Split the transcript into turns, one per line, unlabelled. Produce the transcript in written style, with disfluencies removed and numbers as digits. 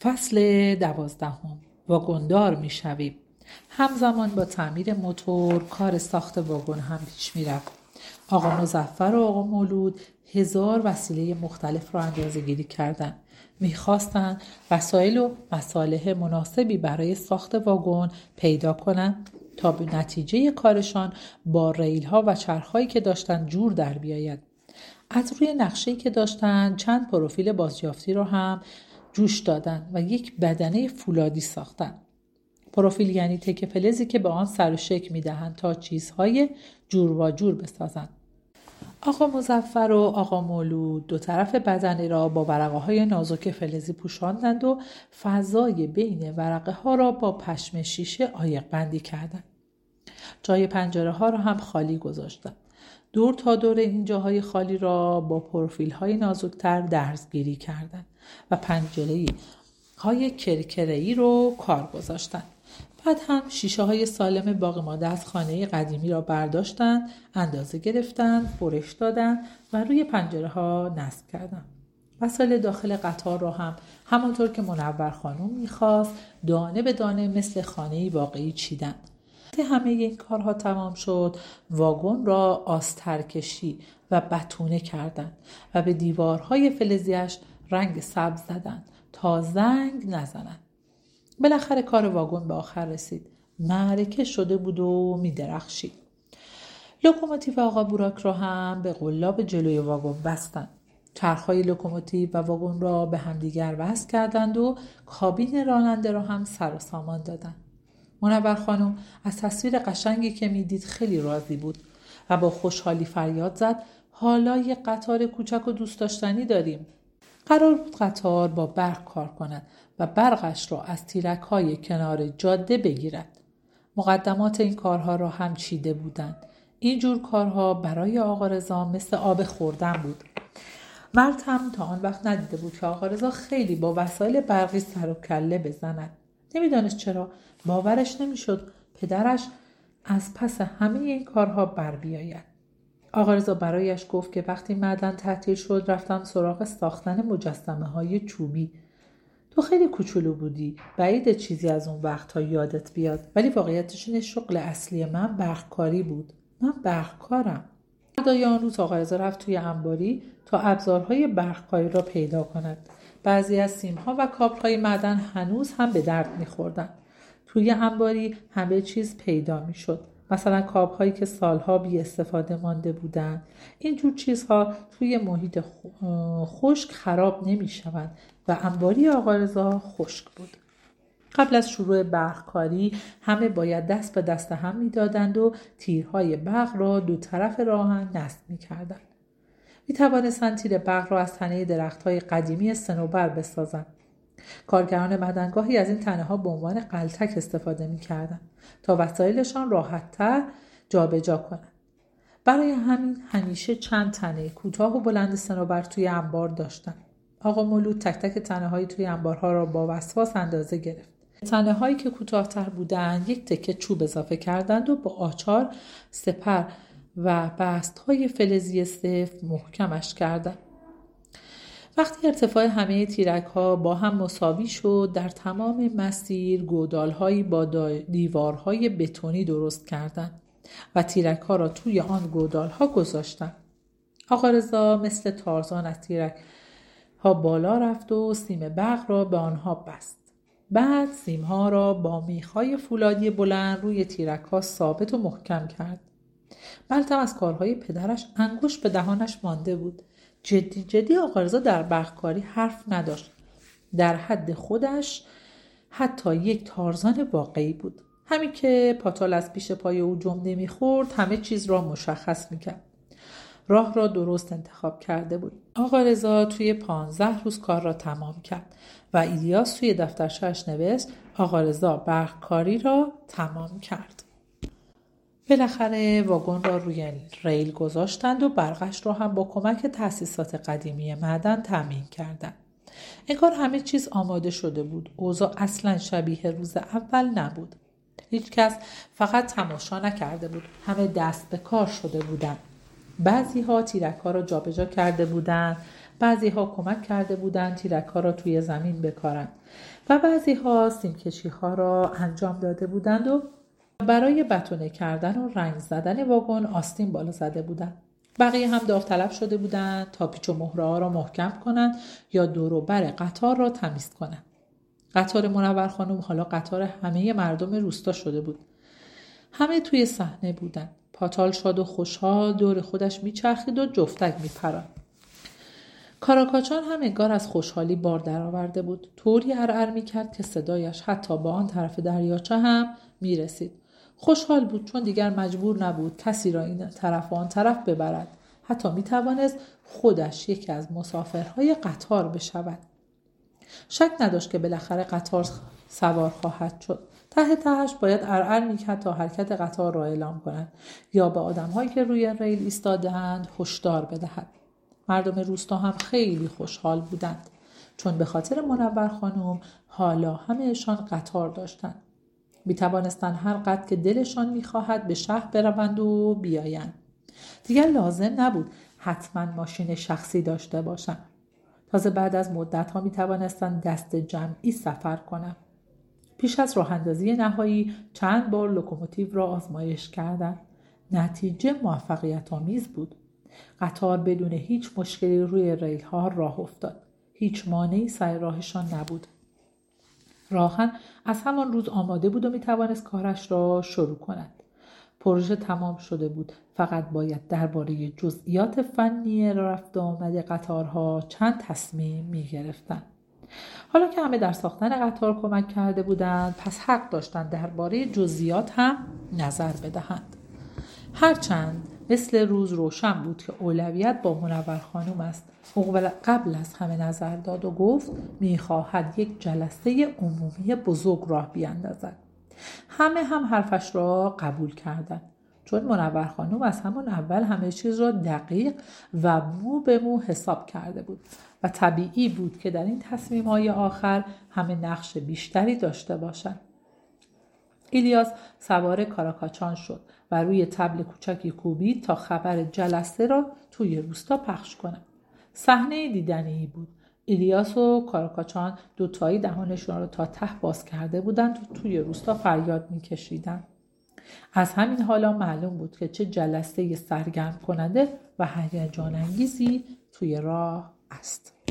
فصل 12. واگندار می‌شویم. همزمان با تعمیر موتور کار ساخت واگن هم پیش می‌رفت. آقا مظفر و آقا مولود 1000 وسیله مختلف را اندازه‌گیری کردند. می‌خواستند وسایل و مصالح مناسبی برای ساخت واگن پیدا کنند تا به نتیجه کارشان با ریل‌ها و چرخ‌هایی که داشتند جور در بیاید. از روی نقشه‌ای که داشتند چند پروفیل بازیافتی را هم جوش دادند و یک بدنه فولادی ساختند. پروفیل یعنی تکه فلزی که به آن سر و شکل می‌دهند تا چیزهای جور و جور بسازند. آقا مظفر و آقا مولود دو طرف بدنه را با ورقه‌های نازک فلزی پوشاندند و فضای بین ورقه‌ها را با پشم شیشه عایق بندی کردند. جای پنجره‌ها را هم خالی گذاشتند. دور تا دور این جاهای خالی را با پروفیل‌های نازک‌تر درزگیری کردند و پنجره‌های کرکره‌ای رو کار گذاشتند. بعد هم شیشه‌های سالم باقی مانده از خانه قدیمی را برداشتند، اندازه گرفتند، برش دادند و روی پنجره‌ها نصب کردند. وسایل داخل قطار را هم همانطور که منور خانم می‌خواست دانه به دانه مثل خانه‌ای واقعی چیدند. همه این کارها تمام شد، واگن را آسترکشی و بتونه کردند و به دیوارهای فلزیش رنگ سبز زدند تا زنگ نزنند. بالاخره کار واگن به آخر رسید. معرکه شده بود و می‌درخشید. لوکوموتیو آقا بوراک را هم به قلاب جلوی واگن بستند. چرخهای لوکوموتیو و واگن را به همدیگر وصل کردند و کابین راننده را هم سر و سامان دادند. منور خانم از تصویر قشنگی که میدید خیلی راضی بود و با خوشحالی فریاد زد حالا یک قطار کوچک و دوست داشتنی داریم. قرار بود قطار با برق کار کند و برقش را از تیرک‌های کنار جاده بگیرد. مقدمات این کارها را هم چیده بودند. این جور کارها برای آقا رضا مثل آب خوردن بود. مرد هم تا آن وقت ندیده بود که آقا رضا خیلی با وسایل برقی سر و کله بزند. نمیدانست چرا باورش نمیشد پدرش از پس همه این کارها بر بیاید. آقا رضا برایش گفت که وقتی معدن تعطیل شد رفتم سراغ ساختن مجسمه های چوبی. تو خیلی کوچولو بودی، بعید چیزی از اون وقتها یادت بیاد، ولی واقعیتش اینه شغل اصلی من برقکاری بود. من برقکارم. فردای آن روز آقا رضا رفت توی انباری تا ابزارهای برقکاری را پیدا کند. بعضی از سیم‌ها و کابل‌های معدن هنوز هم به درد می‌خوردند. توی انباری همه چیز پیدا می‌شد. مثلا کابل‌هایی که سالها بی استفاده مانده بودند. این جور چیزها توی محیط خشک خراب نمی‌شوند و انباری آقا رضا خشک بود. قبل از شروع برقکاری همه باید دست به دست هم می‌دادند و تیرهای برق را دو طرف راهن نصب می‌کردند. می‌توانستند تیر برق را از تنه درخت‌های قدیمی صنوبر بسازند. کارگران معدنگاهی از این تنه‌ها به عنوان غلتک استفاده می‌کردند تا وسایلشان راحت‌تر جابجا کنند. برای همین همیشه چند تنه کوتاه و بلند صنوبر توی انبار داشتند. آقا مولود تک تک تنه‌های توی انبارها را با وسواس اندازه گرفت. تنه‌هایی که کوتاه‌تر بودند یک تکه چوب اضافه کردند و با آچار سپر و بست‌های فلزی سفت محکمش کردند. وقتی ارتفاع همه تیرک‌ها با هم مساوی شد در تمام مسیر گودال‌هایی با دیوارهای بتونی درست کردند و تیرک‌ها را توی آن گودال‌ها گذاشتند. آقا رضا مثل تارزان از تیرک‌ها بالا رفت و سیم برق را به آنها بست. بعد سیم‌ها را با میخ‌های فولادی بلند روی تیرک‌ها ثابت و محکم کرد. بلتم از کارهای پدرش انگشت به دهانش مانده بود. جدی آقا رضا در برقکاری حرف نداشت. در حد خودش حتی یک تارزان واقعی بود. همین که پاتال از پیش پای او جم نمی‌خورد همه چیز را مشخص می‌کرد. راه را درست انتخاب کرده بود. آقا رضا توی 15 روز کار را تمام کرد و ایلیاس توی دفترچه‌اش نوشت آقا رضا برقکاری را تمام کرد. بالاخره واگن را روی ریل گذاشتند و برقش را هم با کمک تأسیسات قدیمی معدن تامین کردند. انگار همه چیز آماده شده بود. اوضاع اصلا شبیه روز اول نبود. هیچ کس فقط تماشا نکرده بود. همه دست به کار شده بودند. بعضی ها تیرک ها را جابجا کرده بودند. بعضی ها کمک کرده بودند تیرک ها را توی زمین بکارند و بعضی ها سیمکشی ها را انجام داده بودند و برای بتونه کردن و رنگ زدن واگن آستین بالا زده بودند. بقیه هم داوطلب شده بودند تا پیچ و مهره ها را محکم کنند یا دور و بر قطار را تمیز کنند. قطار منور خانم حالا قطار همه مردم روستا شده بود. همه توی صحنه بودند. پاتال شاد و خوشحال دور خودش میچرخید و جفتک میپراند. کاراکاچان هم انگار از خوشحالی بار درآورده بود. طوری ارعر میکرد که صدایش حتی با آن طرف دریاچه هم میرسید. خوشحال بود چون دیگر مجبور نبود کسی را این طرف و آن طرف ببرد. حتی میتوانست خودش یکی از مسافرهای قطار بشود. شک نداشت که بالاخره قطار سوار خواهد شد. ته تهش باید ارعر میکرد تا حرکت قطار را اعلام کند یا به آدم‌هایی که روی ریل ایستاده‌اند هشدار بدهد. مردم روستا هم خیلی خوشحال بودند چون به خاطر منور خانم حالا همه‌شان قطار داشتند. میتوانستند هر قدر که دلشان میخواهد به شهر بروند و بیایند. دیگر لازم نبود حتما ماشین شخصی داشته باشند. تازه بعد از مدت‌ها میتوانستند دست جمعی سفر کنند. پیش از راه اندازی نهایی چند بار لوکوموتیو را آزمایش کردند. نتیجه موفقیت آمیز بود. قطار بدون هیچ مشکلی روی ریل ها راه افتاد. هیچ مانعی سر راهشان نبود. راهن از همان روز آماده بود و میتوانست کارش را شروع کند. پروژه تمام شده بود. فقط باید درباره جزئیات فنی رفت و آمد قطارها چند تصمیم میگرفتند. حالا که همه در ساختن قطار کمک کرده بودند پس حق داشتند درباره جزئیات هم نظر بدهند. هرچند مثل روز روشن بود که اولویت با منور خانم است. او قبل از همه نظر داد و گفت میخواهد یک جلسه عمومی بزرگ راه بیاندازد. همه هم حرفش را قبول کردند چون منور خانم از همان اول همه چیز را دقیق و مو به مو حساب کرده بود و طبیعی بود که در این تصمیم‌های آخر همه نقش بیشتری داشته باشند. ایلیاس سوار کاراکاچان شد و روی تبل کوچکی کوبید تا خبر جلسه را توی روستا پخش کند. صحنه دیدنی بود. ایلیاس و کاراکاچان دوتایی دهانشان را تا ته باز کرده بودند و توی روستا فریاد می‌کشیدند. از همین حالا معلوم بود که چه جلسه سرگرم کننده و هیجان انگیزی توی راه است.